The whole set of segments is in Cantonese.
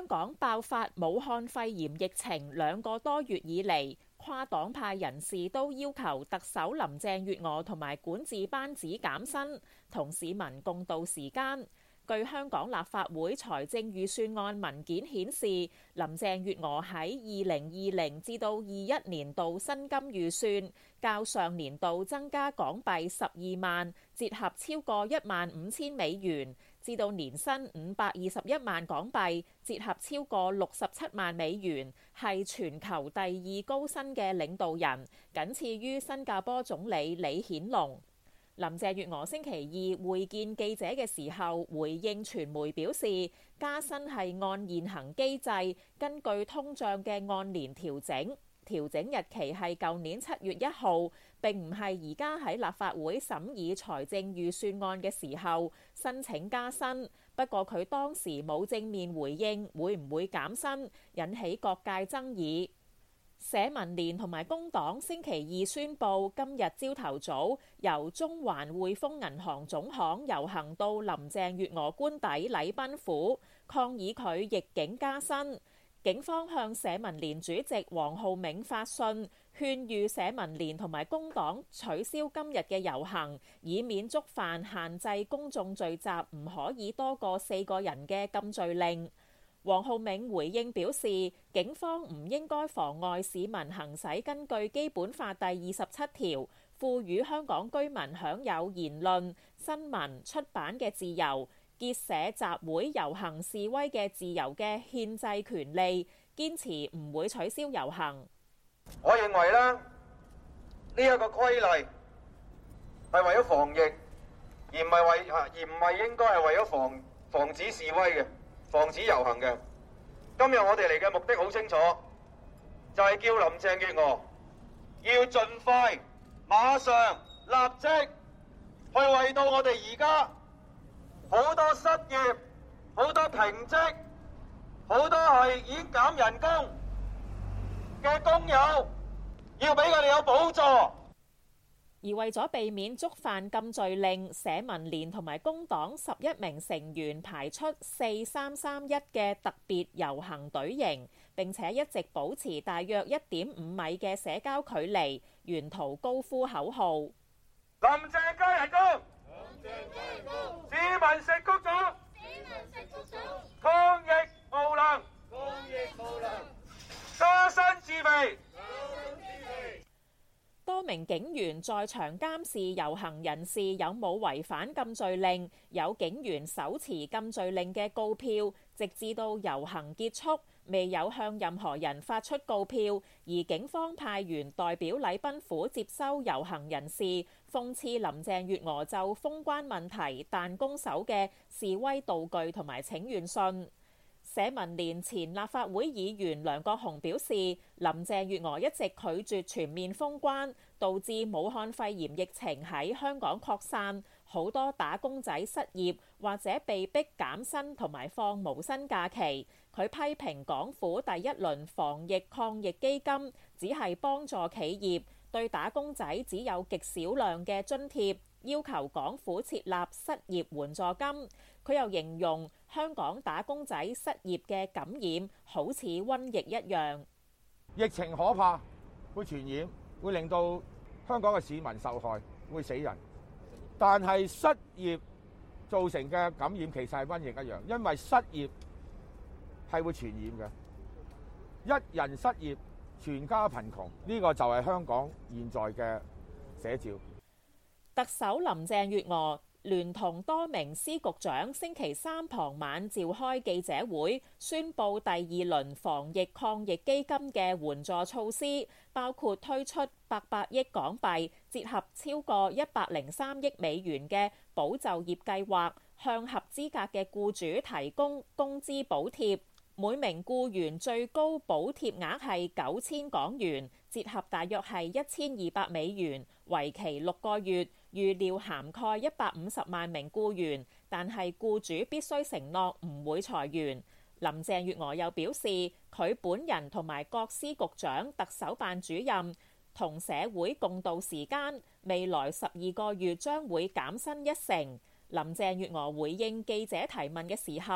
香港爆發武漢肺炎疫情2個多月以嚟，跨黨派人士都要求特首林鄭月娥同埋管治班子減薪，同市民共度時艱。據香港立法會財政預算案文件顯示，林鄭月娥喺2020至到21年度薪金預算較上年度增加港幣12萬，折合超過15000美元，至到年薪521萬港幣，折合超過67萬美元，係全球第2高薪嘅領導人，僅次於新加坡總理李顯龍。林鄭月娥星期二會見記者嘅時候，回應傳媒表示，加薪係按現行機制，根據通脹嘅按年調整，調整日期係舊年7月1號，並唔係而家喺立法會審議財政預算案嘅時候申請加薪。不過佢當時冇正面回應會唔會減薪，引起各界爭議。社民連同埋工黨星期二宣布，今日朝頭早由中環匯豐銀行總行遊行到林鄭月娥官邸禮賓府，抗議佢逆境加薪。警方向社民連主席黃浩銘發信，勸喻社民連同埋工黨取消今日嘅遊行，以免觸犯限制公眾聚集唔可以多過4個人嘅禁聚令。黃浩銘回應表示，警方唔應該妨礙市民行使根據基本法第27條賦予香港居民享有言論、新聞、出版嘅自由、結社集會遊行示威嘅自由嘅憲制權利，堅持唔會取消遊行。 我認為呢一個規例係為咗防疫，而唔係應該係為咗防止示威嘅。防止遊行嘅。今日我哋嚟嘅目的好清楚，就係叫林鄭月娥要盡快、馬上、立即去為到我哋而家好多失業、好多停職、好多係已經減人工嘅工友，要俾佢哋有補助。 而為咗避免觸犯禁聚令，社民連同埋工黨11名成員排出4331嘅特別遊行隊形，並且一直保持大約1.5米嘅社交距離，沿途高呼口號：林鄭加人工，市民食谷種，抗疫無能，加薪自肥。 多名警員在場監視遊行人士有冇違反禁聚令，有警員手持禁聚令嘅告票，直至到遊行結束，未有向任何人發出告票。而警方派員代表禮賓府接收遊行人士，諷刺林鄭月娥就封關問題彈弓手嘅示威道具同埋請願信。社民連前立法會議員梁國雄表示，林鄭月娥一直拒絕全面封關，導致武漢肺炎疫情喺香港擴散，好多打工仔失業或者被逼減薪同埋放無薪假期。佢批評港府第一輪防疫抗疫基金只係幫助企業，對打工仔只有極少量嘅津貼，要求港府設立失業援助金。佢又形容香港打工仔失業嘅感染好似瘟疫一樣。 疫情可怕，會傳染，會令到香港嘅市民受害，會死人。但係失業造成嘅感染其實係瘟疫一樣，因為失業係會傳染嘅。一人失業，全家貧窮，呢個就係香港現在嘅寫照。 特首林鄭月娥聯同多名司局長星期三傍晚召開記者會，宣布第2輪防疫抗疫基金嘅援助措施，包括推出800億港幣，折合超過103億美元嘅保就業計劃，向合資格嘅僱主提供工資補貼。每名僱員最高補貼額係9000港元，折合大約係1200美元，為期6個月，預料涵蓋150萬名僱員，但係僱主必須承諾唔會裁員。林鄭月娥又表示，佢本人同埋各司局長、特首辦主任同社會共度時間，未來12個月將會減薪1成。林鄭月娥回應記者提問嘅時候，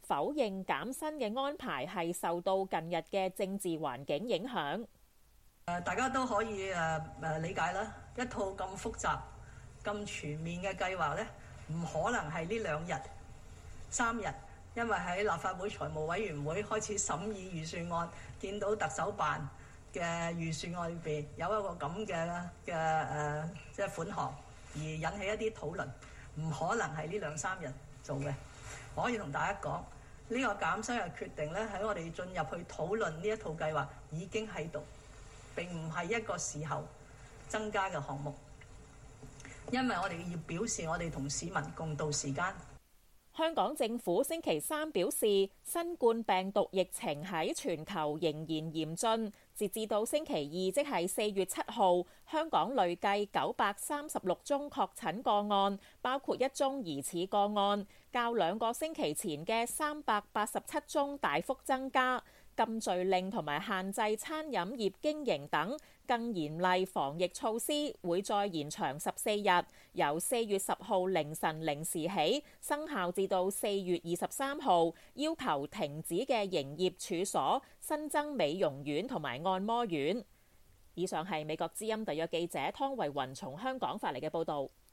否認減薪嘅安排係受到近日嘅政治環境影響。 大家都可以理解啦，一套咁複雜、咁全面嘅計劃呢，唔可能係呢3日，因為喺立法會財務委員會開始審議預算案，見到特首辦嘅預算案裏邊有一個咁嘅即係款項，而引起一啲討論，唔可能係呢2-3日做嘅。我可以同大家講，呢個減薪嘅決定咧，喺我哋進入去討論呢一套計劃已經喺度，並唔係一個時候增加嘅項目，因為我哋要表示我哋同市民共度時間。 香港政府星期3表示，新冠病毒疫情喺全球仍然嚴峻。截至到星期2，即係4月7號，香港累計936宗確診個案，包括1宗疑似個案，較2個星期前嘅387宗大幅增加。禁聚令同埋限制餐飲業經營等更嚴厲防疫措施會再延長14日，由4月10號凌晨0時起生效，至到4月23號，要求停止嘅營業處所新增美容院同埋按摩院。以上係美國之音特約記者湯慧雲從香港發嚟嘅報導。